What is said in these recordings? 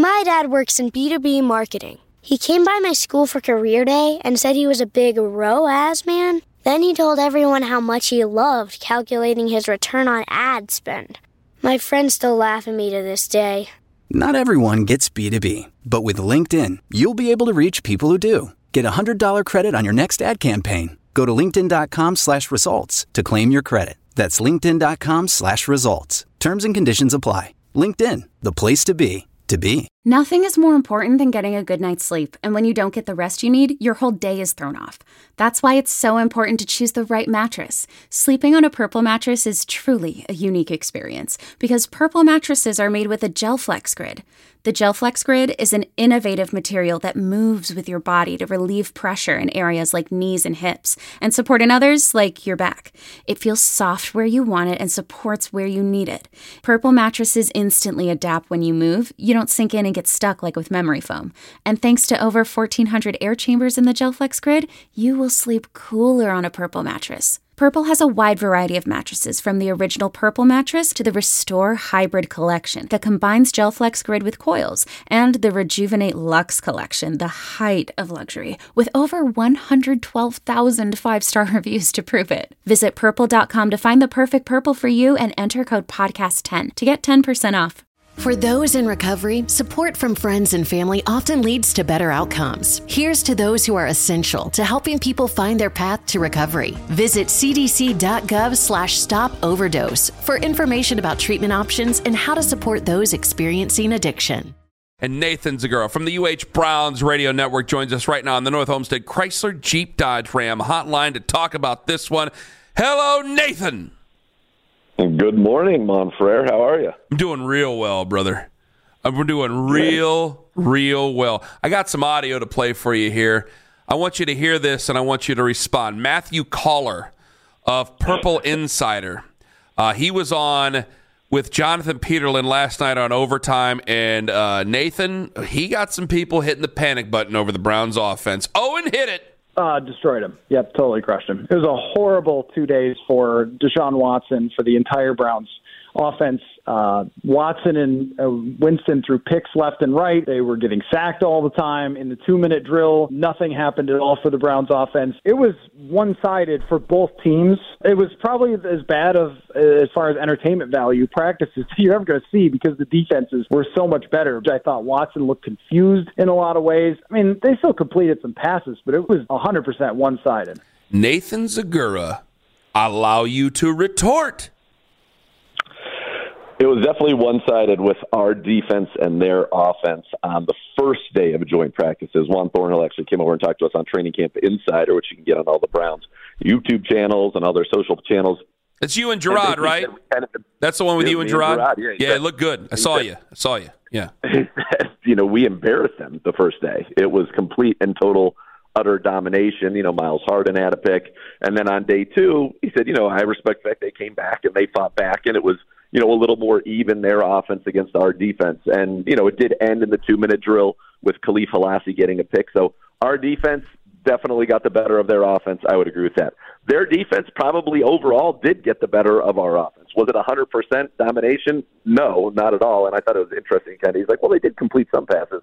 My dad works in B2B marketing. He came by my school for career day and said he was a big ROAS man. Then he told everyone how much he loved calculating his return on ad spend. My friends still laugh at me to this day. Not everyone gets B2B, but with LinkedIn, you'll be able to reach people who do. Get a $100 credit on your next ad campaign. Go to linkedin.com/results to claim your credit. That's linkedin.com/results. Terms and conditions apply. LinkedIn, the place to be, to be. Nothing is more important than getting a good night's sleep, and when you don't get the rest you need, your whole day is thrown off. That's why it's so important to choose the right mattress. Sleeping on a Purple mattress is truly a unique experience, because Purple mattresses are made with a GelFlex Grid. The GelFlex Grid is an innovative material that moves with your body to relieve pressure in areas like knees and hips, and support in others like your back. It feels soft where you want it and supports where you need it. Purple mattresses instantly adapt when you move. You don't sink in and get stuck like with memory foam. And thanks to over 1,400 air chambers in the GelFlex Grid, you will sleep cooler on a Purple mattress. Purple has a wide variety of mattresses, from the original Purple mattress to the Restore Hybrid collection that combines GelFlex Grid with coils, and the Rejuvenate Luxe collection, the height of luxury, with over 112,000 five-star reviews to prove it. Visit purple.com to find the perfect Purple for you and enter code podcast10 to get 10% off. For those in recovery, support from friends and family often leads to better outcomes. Here's to those who are essential to helping people find their path to recovery. Visit cdc.gov/stop-overdose for information about treatment options and how to support those experiencing addiction. And Nathan Zagura from the UH Browns Radio Network joins us right now on the North Homestead Chrysler Jeep Dodge Ram hotline to talk about this one. Hello, Nathan. Good morning, Monfrere. How are you? I'm doing real well, brother. I'm doing real well. I got some audio to play for you here. I want you to hear this, and I want you to respond. Matthew Caller of Purple Insider. He was on with Jonathan Peterlin last night on Overtime, and Nathan, he got some people hitting the panic button over the Browns offense. Owen hit it. Destroyed him. Yep, totally crushed him. It was a horrible 2 days for Deshaun Watson, for the entire Browns offense. Watson and Winston threw picks left and right. They were getting sacked all the time. In the 2-minute drill, nothing happened at all for the Browns offense. It was one-sided for both teams. It was probably as bad as far as entertainment value practices you're ever going to see, because the defenses were so much better. I thought Watson looked confused in a lot of ways. I mean, they still completed some passes, but it was 100% one-sided. Nathan Zagura, allow you to retort. It was definitely one-sided with our defense and their offense on the first day of joint practices. Juan Thornhill actually came over and talked to us on Training Camp Insider, which you can get on all the Browns YouTube channels and other social channels. It's you and Gerard, right? That's the one with you and Gerard? Yeah, it looked good. I saw you. Yeah. He said, we embarrassed them the first day. It was complete and total utter domination. Miles Harden had a pick. And then on day 2, he said, I respect the fact they came back and they fought back, and it was a little more even, their offense against our defense. And, it did end in the 2-minute drill with Khalif Halassi getting a pick. So our defense definitely got the better of their offense. I would agree with that. Their defense probably overall did get the better of our offense. Was it 100% domination? No, not at all. And I thought it was interesting. He's like, well, they did complete some passes.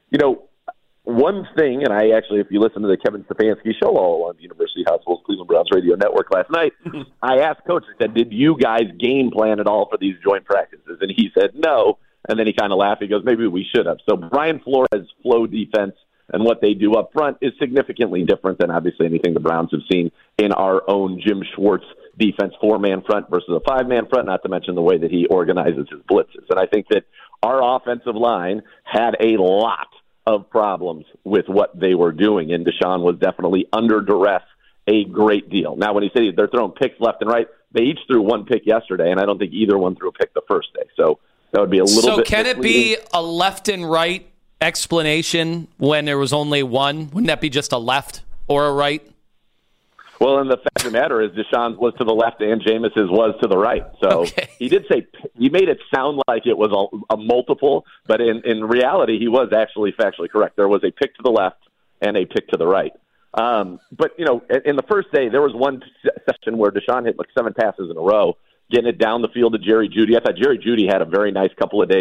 One thing, and I actually, if you listen to the Kevin Stefanski show all on the University Hospitals Cleveland Browns Radio Network last night, I asked Coach, I said, did you guys game plan at all for these joint practices? And he said no, and then he kind of laughed. He goes, maybe we should have. So Brian Flores' flow defense and what they do up front is significantly different than obviously anything the Browns have seen in our own Jim Schwartz defense, 4-man front versus a 5-man front, not to mention the way that he organizes his blitzes. And I think that our offensive line had a lot of problems with what they were doing, and Deshaun was definitely under duress a great deal. Now, when he said they're throwing picks left and right, they each threw one pick yesterday, and I don't think either one threw a pick the first day. So that would be a little bit. So can it be a left and right explanation when there was only one? Wouldn't that be just a left or a right? Well, and the fact of the matter is Deshaun's was to the left and Jameis's was to the right. So He did say, he made it sound like it was a multiple, but in reality, he was actually factually correct. There was a pick to the left and a pick to the right. But, in the first day, there was one session where Deshaun hit like 7 passes in a row, getting it down the field to Jerry Jeudy. I thought Jerry Jeudy had a very nice couple of days.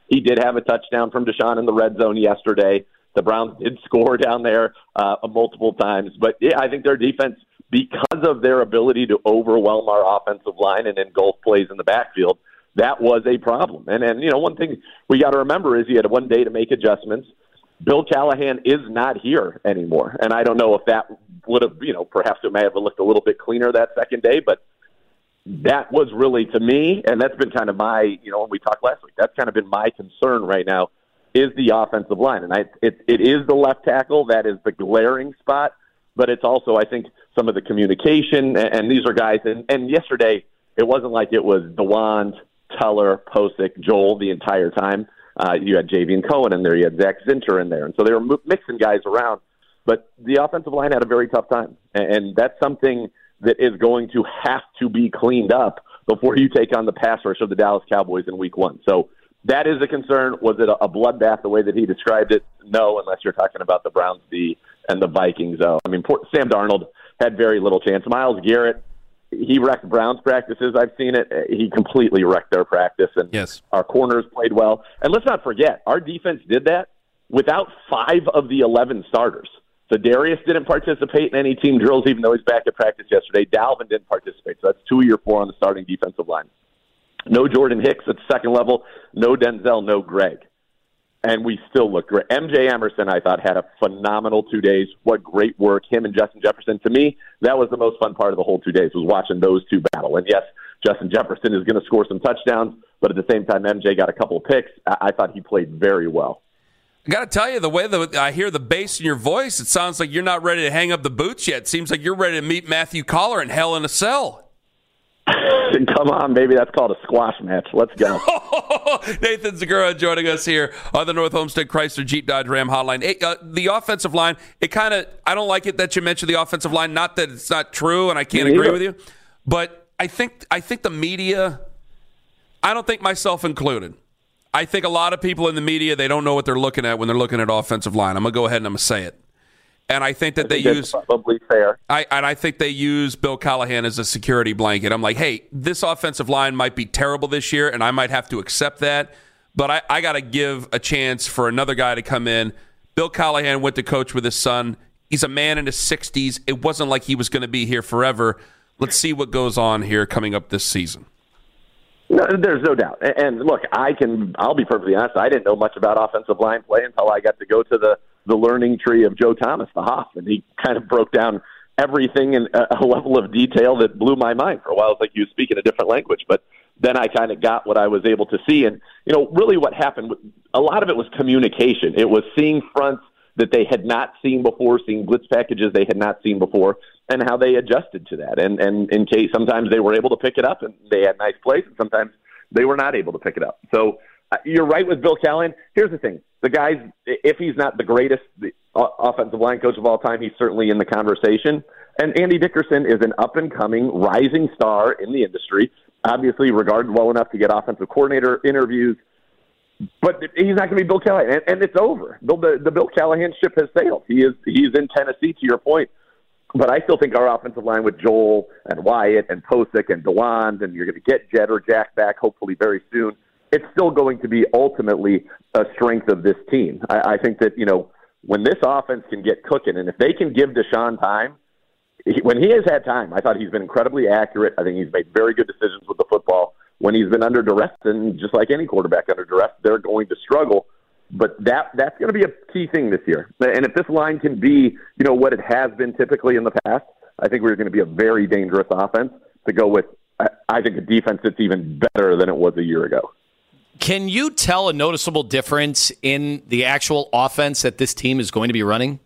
He did have a touchdown from Deshaun in the red zone yesterday. The Browns did score down there multiple times. But, yeah, I think their defense, because of their ability to overwhelm our offensive line and engulf plays in the backfield, that was a problem. And you know, one thing we got to remember is he had one day to make adjustments. Bill Callahan is not here anymore. And I don't know if that would have, you know, perhaps it may have looked a little bit cleaner that second day, but that was really, to me, and that's been kind of my, you know, when we talked last week, that's kind of been my concern right now, is the offensive line. And it is the left tackle that is the glaring spot, but it's also, I think, some of the communication, and these are guys, and yesterday it wasn't like it was DeWand, Teller, Posick, Joel the entire time. You had Javian Cohen in there, you had Zach Zinter in there, and so they were mixing guys around. But the offensive line had a very tough time, and that's something that is going to have to be cleaned up before you take on the pass rush of the Dallas Cowboys in Week 1. So that is a concern. Was it a bloodbath the way that he described it? No, unless you're talking about the Browns D and the Vikings. I mean, Sam Darnold had very little chance. Myles Garrett, he wrecked Browns practices. I've seen it. He completely wrecked their practice, and yes, our corners played well. And let's not forget, our defense did that without 5 of the 11 starters. So Darius didn't participate in any team drills, even though he's back at practice yesterday. Dalvin didn't participate, so that's 2 of your 4 on the starting defensive line. No Jordan Hicks at the second level, no Denzel, no Greg. And we still look great. MJ Emerson, I thought, had a phenomenal 2 days. What great work. Him and Justin Jefferson. To me, that was the most fun part of the whole 2 days, was watching those two battle. And yes, Justin Jefferson is going to score some touchdowns, but at the same time, MJ got a couple of picks. I thought he played very well. I got to tell you, the way that I hear the bass in your voice, it sounds like you're not ready to hang up the boots yet. It seems like you're ready to meet Matthew Collar in Hell in a Cell. Come on, baby. That's called a squash match. Let's go. Nathan Zagura joining us here on the North Homestead Chrysler Jeep Dodge Ram hotline. Hey, the offensive line, I don't like it that you mentioned the offensive line. Not that it's not true, and I can't agree with you. But I think the media, I don't think myself included, I think a lot of people in the media, they don't know what they're looking at when they're looking at offensive line. I'm going to go ahead and I'm going to say it. And I think that they use probably fair. I think they use Bill Callahan as a security blanket. I'm like, hey, this offensive line might be terrible this year, and I might have to accept that. But I got to give a chance for another guy to come in. Bill Callahan went to coach with his son. He's a man in his 60s. It wasn't like he was going to be here forever. Let's see what goes on here coming up this season. No, there's no doubt. And look, I'll be perfectly honest. I didn't know much about offensive line play until I got to go to the learning tree of Joe Thomas, the Hoff, and he kind of broke down everything in a level of detail that blew my mind. For a while, it was like he was speaking a different language, but then I kind of got what I was able to see. And, you know, really what happened, a lot of it was communication. It was seeing fronts that they had not seen before, seeing blitz packages they had not seen before, and how they adjusted to that. And in case sometimes they were able to pick it up and they had nice plays, and sometimes they were not able to pick it up. So you're right with Bill Callahan. Here's the thing. The guy's, if he's not the greatest offensive line coach of all time, he's certainly in the conversation. And Andy Dickerson is an up-and-coming, rising star in the industry, obviously regarded well enough to get offensive coordinator interviews. But he's not going to be Bill Callahan, and it's over. The Bill Callahan ship has sailed. He's in Tennessee, to your point. But I still think our offensive line with Joel and Wyatt and Posick and DeWand, and you're going to get Jed or Jack back hopefully very soon, it's still going to be ultimately a strength of this team. I think that, you know, when this offense can get cooking, and if they can give Deshaun time, when he has had time, I thought he's been incredibly accurate. I think he's made very good decisions with the football. When he's been under duress, and just like any quarterback under duress, they're going to struggle. But that's going to be a key thing this year. And if this line can be, you know, what it has been typically in the past, I think we're going to be a very dangerous offense to go with, I think, a defense that's even better than it was a year ago. Can you tell a noticeable difference in the actual offense that this team is going to be running?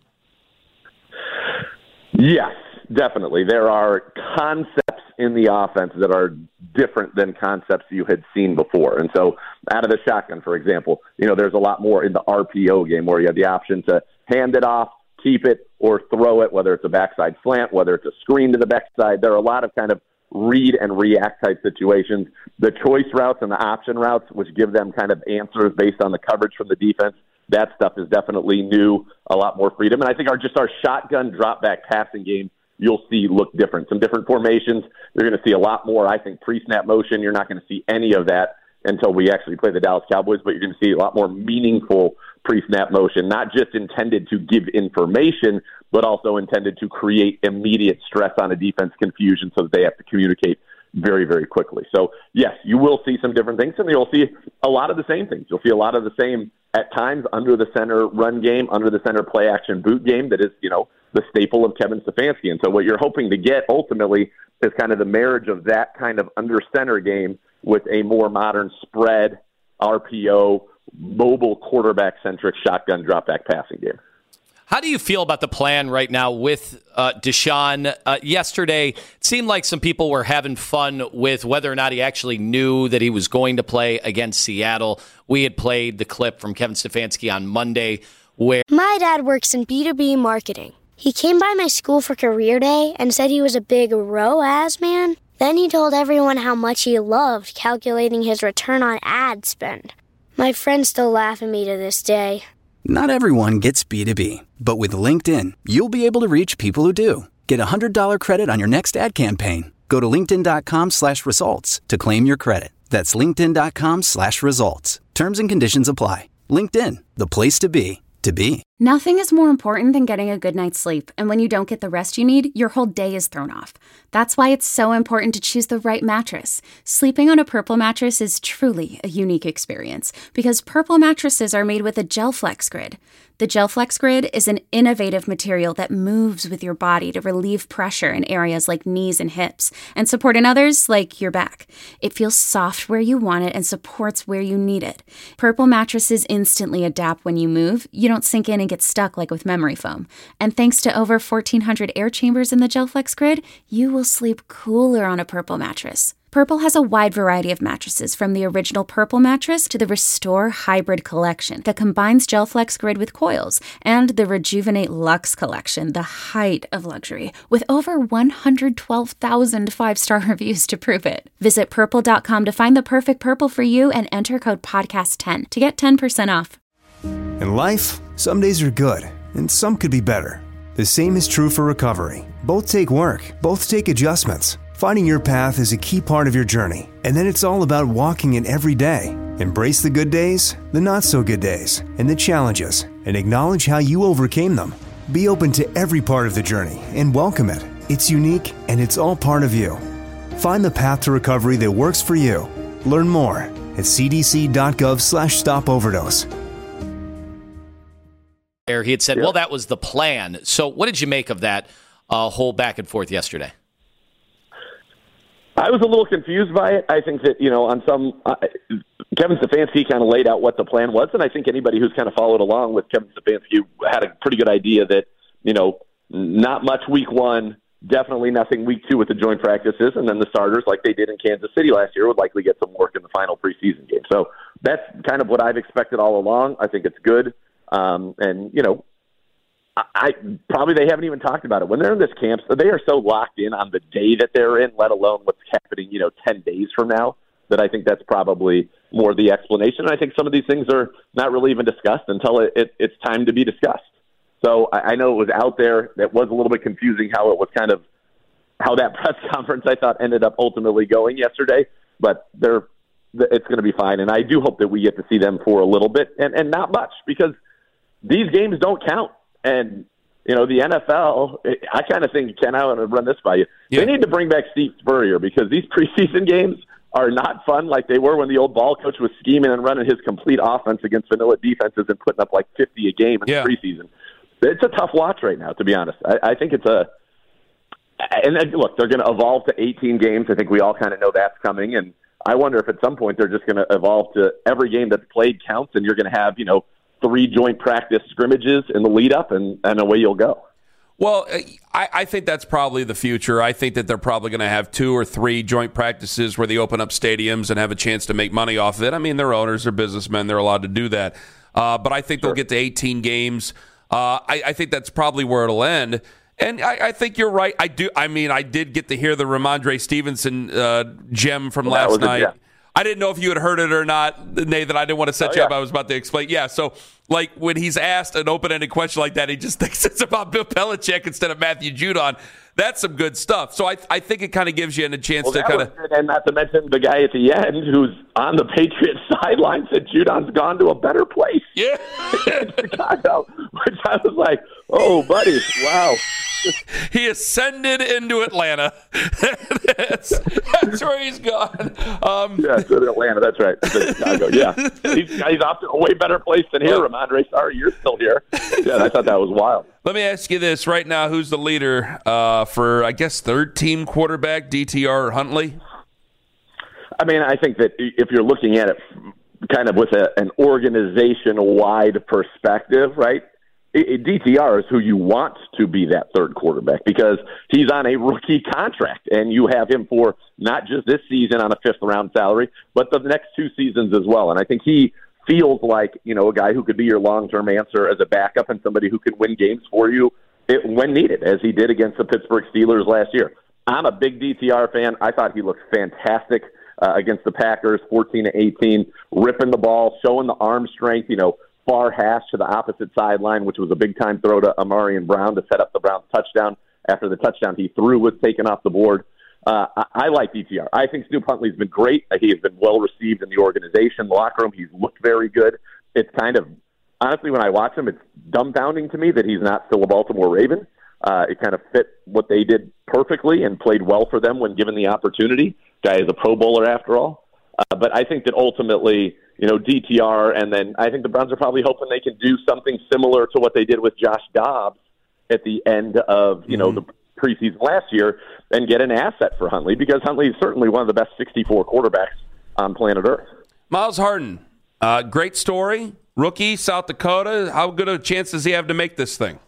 Yes, definitely. There are concepts in the offense that are different than concepts you had seen before. And so out of the shotgun, for example, you know, there's a lot more in the RPO game where you have the option to hand it off, keep it, or throw it, whether it's a backside slant, whether it's a screen to the backside. There are a lot of kind of read and react type situations. The choice routes and the option routes, which give them kind of answers based on the coverage from the defense, that stuff is definitely new, a lot more freedom. And I think our shotgun drop back passing game, you'll see look different. Some different formations. You're going to see a lot more, I think, pre-snap motion. You're not going to see any of that until we actually play the Dallas Cowboys, but you're going to see a lot more meaningful pre-snap motion, not just intended to give information, but also intended to create immediate stress on a defense, confusion, so that they have to communicate very, very quickly. So, yes, you will see some different things, and you'll see a lot of the same things. You'll see a lot of the same, at times, under the center run game, under the center play action boot game that is, the staple of Kevin Stefanski. And so what you're hoping to get ultimately is kind of the marriage of that kind of under center game with a more modern spread, RPO, mobile quarterback-centric shotgun drop-back passing game. How do you feel about the plan right now with Deshaun? Yesterday, it seemed like some people were having fun with whether or not he actually knew that he was going to play against Seattle. We had played the clip from Kevin Stefanski on Monday where... My dad works in B2B marketing. He came by my school for career day and said he was a big ROAS man. Then he told everyone how much he loved calculating his return on ad spend. My friends still laugh at me to this day. Not everyone gets B2B, but with LinkedIn, you'll be able to reach people who do. Get a $100 credit on your next ad campaign. Go to linkedin.com/results to claim your credit. That's linkedin.com/results. Terms and conditions apply. LinkedIn, the place to be, to be. Nothing is more important than getting a good night's sleep, and when you don't get the rest you need, your whole day is thrown off. That's why it's so important to choose the right mattress. Sleeping on a Purple mattress is truly a unique experience, because Purple mattresses are made with a GelFlex Grid. The GelFlex Grid is an innovative material that moves with your body to relieve pressure in areas like knees and hips, and support in others like your back. It feels soft where you want it and supports where you need it. Purple mattresses instantly adapt when you move. You don't sink in and get stuck like with memory foam. And thanks to over 1,400 air chambers in the GelFlex Grid, you will sleep cooler on a Purple mattress. Purple has a wide variety of mattresses, from the original Purple mattress to the Restore Hybrid collection that combines GelFlex Grid with coils, and the Rejuvenate Luxe collection, the height of luxury, with over 112,000 5-star reviews to prove it. Visit Purple.com to find the perfect Purple for you and enter code PODCAST10 to get 10% off. In life, some days are good, and some could be better. The same is true for recovery. Both take work, both take adjustments. Finding your path is a key part of your journey, and then it's all about walking it every day. Embrace the good days, the not-so-good days, and the challenges, and acknowledge how you overcame them. Be open to every part of the journey and welcome it. It's unique, and it's all part of you. Find the path to recovery that works for you. Learn more at cdc.gov/stopoverdose. He had said, well, that was the plan. So what did you make of that whole back and forth yesterday? I was a little confused by it. I think that, on some Kevin Stefanski kind of laid out what the plan was, and I think anybody who's kind of followed along with Kevin Stefanski had a pretty good idea that, not much week one, definitely nothing week two with the joint practices, and then the starters, like they did in Kansas City last year, would likely get some work in the final preseason game. So that's kind of what I've expected all along. I think it's good. They haven't even talked about it. When they're in this camp, they are so locked in on the day that they're in, let alone what's happening, 10 days from now, that I think that's probably more the explanation. And I think some of these things are not really even discussed until it's time to be discussed. So I know it was out there. That was a little bit confusing how it was how that press conference, I thought, ended up ultimately going yesterday. But it's going to be fine. And I do hope that we get to see them for a little bit and not much, because these games don't count. And, the NFL, I kind of think, Ken, I want to run this by you. Yeah. They need to bring back Steve Spurrier, because these preseason games are not fun like they were when the old ball coach was scheming and running his complete offense against vanilla defenses and putting up like 50 a game in the preseason. It's a tough watch right now, to be honest. I think it's and look, they're going to evolve to 18 games. I think we all kind of know that's coming. And I wonder if at some point they're just going to evolve to every game that's played counts, and you're going to have, 3 joint practice scrimmages in the lead up, and away you'll go. Well, I think that's probably the future. I think that they're probably going to have 2 or 3 joint practices where they open up stadiums and have a chance to make money off of it. I mean, they're owners, they're businessmen, they're allowed to do that. But I think they'll get to 18 games. I think that's probably where it'll end. And I think you're right. I did get to hear the Ramondre Stevenson gem from last night. I didn't know if you had heard it or not, Nathan. I didn't want to set you up. I was about to explain. Yeah, so like when he's asked an open-ended question like that, he just thinks it's about Bill Belichick instead of Matthew Judon. That's some good stuff. So I think it kind of gives you a chance to kind of... And not to mention the guy at the end who's on the Patriots sideline said Judon's gone to a better place. Yeah. In Chicago, which I was like, oh, buddy, wow. He ascended into Atlanta. that's where he's gone. To Atlanta. That's right. To Chicago. Yeah, he's off to a way better place than here. Ramondre, sorry, you're still here. Yeah, I thought that was wild. Let me ask you this right now: who's the leader for, I guess, third-team quarterback, DTR or Huntley? I mean, I think that if you're looking at it kind of with an organization-wide perspective, right? DTR is who you want to be that third quarterback because he's on a rookie contract, and you have him for not just this season on a fifth-round salary, but the next 2 seasons as well. And I think he feels like, a guy who could be your long-term answer as a backup and somebody who can win games for you when needed, as he did against the Pittsburgh Steelers last year. I'm a big DTR fan. I thought he looked fantastic against the Packers, 14-18, ripping the ball, showing the arm strength, far hash to the opposite sideline, which was a big-time throw to Amarian Brown to set up the Browns' touchdown after the touchdown he threw was taken off the board. I like DTR. I think Snoop Huntley's been great. He has been well-received in the organization, the locker room. He's looked very good. It's kind of, honestly, when I watch him, it's dumbfounding to me that he's not still a Baltimore Raven. It kind of fit what they did perfectly and played well for them when given the opportunity. Guy is a Pro Bowler after all. But I think that ultimately, DTR, and then I think the Browns are probably hoping they can do something similar to what they did with Josh Dobbs at the end of, the preseason last year and get an asset for Huntley because Huntley is certainly one of the best 64 quarterbacks on planet Earth. Myles Harden, great story. Rookie, South Dakota. How good a chance does he have to make this thing?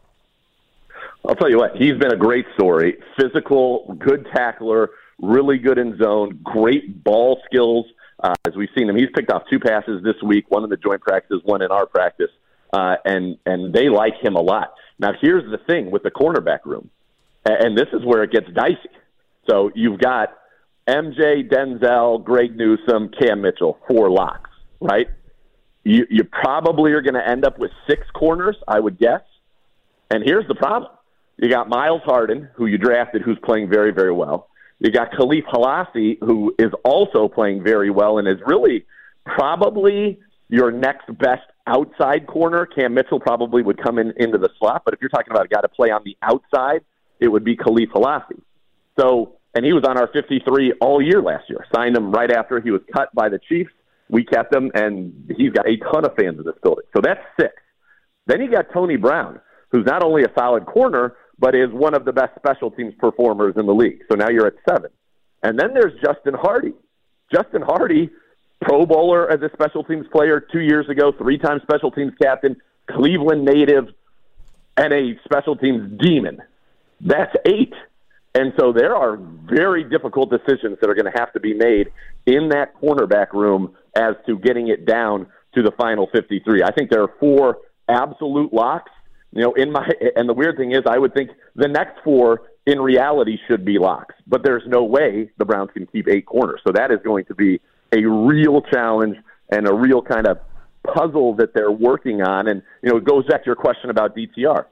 I'll tell you what, he's been a great story. Physical, good tackler, really good in zone, great ball skills. As we've seen him, he's picked off 2 passes this week, one in the joint practices, one in our practice, and they like him a lot. Now, here's the thing with the cornerback room, and this is where it gets dicey. So you've got MJ, Denzel, Greg Newsome, Cam Mitchell, 4 locks, right? You probably are going to end up with 6 corners, I would guess. And here's the problem. You got Myles Harden, who you drafted, who's playing very, very well. You got Khalif Halassi, who is also playing very well and is really probably your next best outside corner. Cam Mitchell probably would come into the slot, but if you're talking about a guy to play on the outside, it would be Khalif Halassi. So, and he was on our 53 all year last year. Signed him right after he was cut by the Chiefs. We kept him, and he's got a ton of fans in this building. So that's 6. Then you got Tony Brown, who's not only a solid corner, but is one of the best special teams performers in the league. So now you're at 7. And then there's Justin Hardy. Justin Hardy, Pro Bowler as a special teams player 2 years ago, 3-time special teams captain, Cleveland native, and a special teams demon. That's 8. And so there are very difficult decisions that are going to have to be made in that cornerback room as to getting it down to the final 53. I think there are 4 absolute locks. And the weird thing is, I would think the next 4 in reality should be locks, but there's no way the Browns can keep 8 corners. So that is going to be a real challenge and a real kind of puzzle that they're working on. And, it goes back to your question about DTR.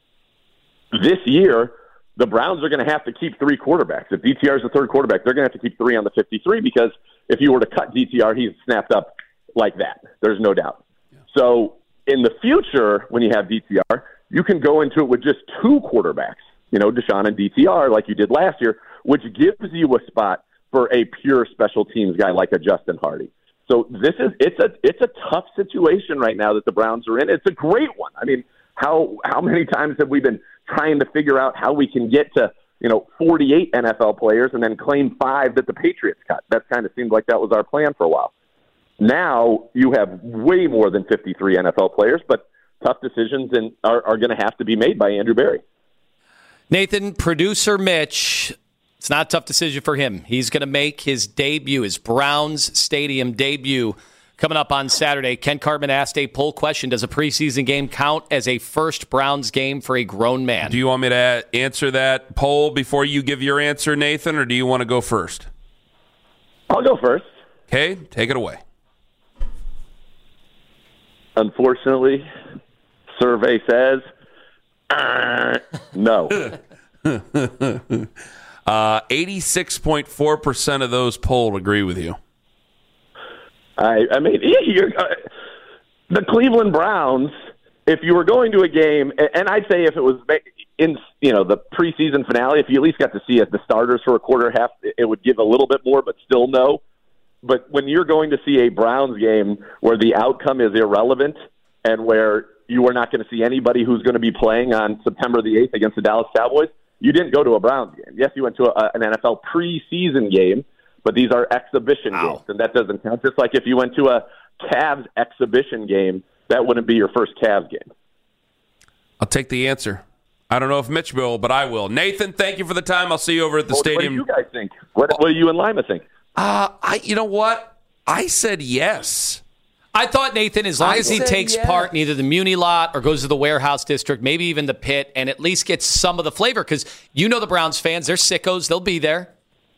This year, the Browns are going to have to keep 3 quarterbacks. If DTR is the third quarterback, they're going to have to keep 3 on the 53 because if you were to cut DTR, he's snapped up like that. There's no doubt. Yeah. So in the future, when you have DTR, you can go into it with just 2 quarterbacks, Deshaun and DTR, like you did last year, which gives you a spot for a pure special teams guy like a Justin Hardy. So it's a tough situation right now that the Browns are in. It's a great one. I mean, how many times have we been trying to figure out how we can get to 48 NFL players and then claim 5 that the Patriots cut? That kind of seemed like that was our plan for a while. Now you have way more than 53 NFL players, but tough decisions are going to have to be made by Andrew Berry. Nathan, producer Mitch, it's not a tough decision for him. He's going to make his debut, his Browns Stadium debut, coming up on Saturday. Ken Cartman asked a poll question: does a preseason game count as a first Browns game for a grown man? Do you want me to answer that poll before you give your answer, Nathan, or do you want to go first? I'll go first. Okay, take it away. Unfortunately, survey says no. 86.4% of those polled agree with you. I mean, the Cleveland Browns, if you were going to a game, and I'd say if it was in the preseason finale, if you at least got to see the starters for a quarter half, it would give a little bit more, but still no. But when you're going to see a Browns game where the outcome is irrelevant and where you are not going to see anybody who's going to be playing on September the 8th against the Dallas Cowboys, you didn't go to a Browns game. Yes, you went to an NFL preseason game, but these are exhibition games, and that doesn't count. Just like if you went to a Cavs exhibition game, that wouldn't be your first Cavs game. I'll take the answer. I don't know if Mitch will, but I will. Nathan, thank you for the time. I'll see you over at the stadium. What do you guys think? What do you and Lima think? You know what? I said yes. I thought, Nathan, as long as he takes part in either the Muni lot or goes to the warehouse district, maybe even the pit, and at least gets some of the flavor, because you know the Browns fans, they're sickos. They'll be there.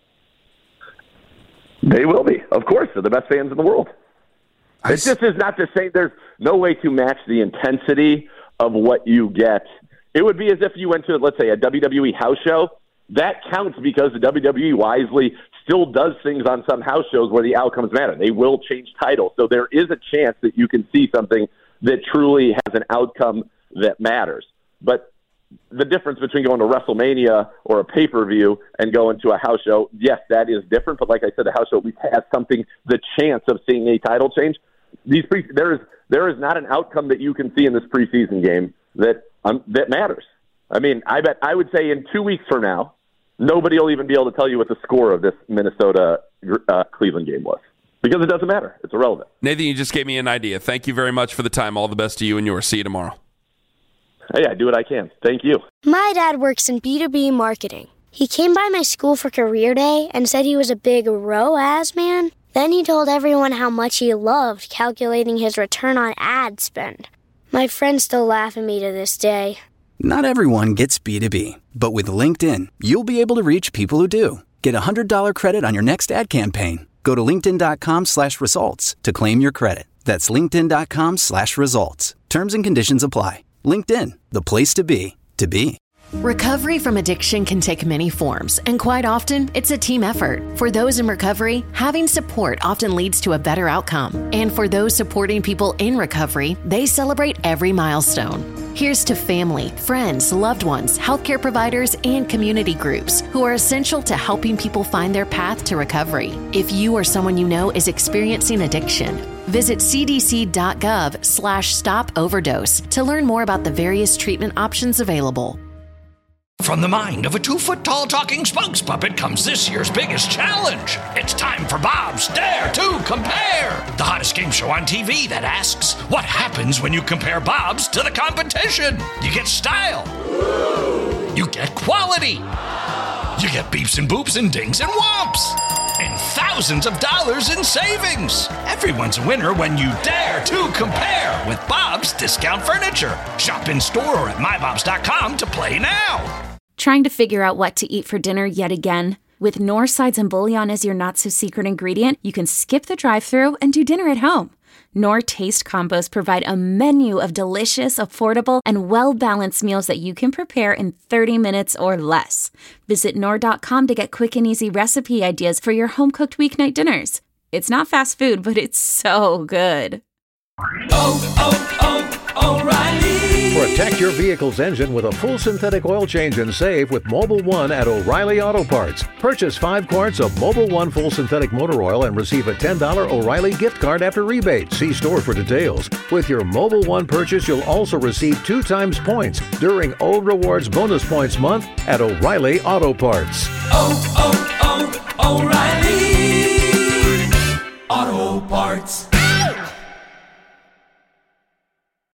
They will be. Of course. They're the best fans in the world. It just is not the same. There's no way to match the intensity of what you get. It would be as if you went to, let's say, a WWE house show. That counts because the WWE wisely still does things on some house shows where the outcomes matter. They will change titles. So there is a chance that you can see something that truly has an outcome that matters. But the difference between going to WrestleMania or a pay-per-view and going to a house show, yes, that is different. But like I said, the house show at least has something, the chance of seeing a title change. There is not an outcome that you can see in this preseason game that matters. I mean, I would say in 2 weeks from now, nobody will even be able to tell you what the score of this Minnesota-Cleveland game was. Because it doesn't matter. It's irrelevant. Nathan, you just gave me an idea. Thank you very much for the time. All the best to you and yours. See you tomorrow. Hey, I do what I can. Thank you. My dad works in B2B marketing. He came by my school for career day and said he was a big ROAS man. Then he told everyone how much he loved calculating his return on ad spend. My friends still laugh at me to this day. Not everyone gets B2B, but with LinkedIn, you'll be able to reach people who do. Get a $100 credit on your next ad campaign. Go to linkedin.com/results to claim your credit. That's linkedin.com/results. Terms and conditions apply. LinkedIn, the place to be, to be. Recovery from addiction can take many forms, and quite often, it's a team effort. For those in recovery, having support often leads to a better outcome. And for those supporting people in recovery, they celebrate every milestone. Here's to family, friends, loved ones, healthcare providers, and community groups who are essential to helping people find their path to recovery. If you or someone you know is experiencing addiction, visit cdc.gov/stop-overdose to learn more about the various treatment options available. From the mind of a 2-foot-tall talking spokes puppet comes this year's biggest challenge. It's time for Bob's Dare to Compare, the hottest game show on TV that asks, what happens when you compare Bob's to the competition? You get style. You get quality. You get beeps and boops and dings and whomps. And thousands of dollars in savings. Everyone's a winner when you dare to compare with Bob's Discount Furniture. Shop in store or at mybobs.com to play now. Trying to figure out what to eat for dinner yet again? With Knorr sides and bouillon as your not-so-secret ingredient, you can skip the drive-thru and do dinner at home. Knorr Taste Combos provide a menu of delicious, affordable, and well-balanced meals that you can prepare in 30 minutes or less. Visit Knorr.com to get quick and easy recipe ideas for your home-cooked weeknight dinners. It's not fast food, but it's so good. O'Reilly. Protect your vehicle's engine with a full synthetic oil change and save with Mobil 1 at O'Reilly Auto Parts. Purchase 5 quarts of Mobil 1 full synthetic motor oil and receive a $10 O'Reilly gift card after rebate. See store for details. With your Mobil 1 purchase, you'll also receive 2 times points during O Rewards Bonus Points Month at O'Reilly Auto Parts. O'Reilly Auto Parts.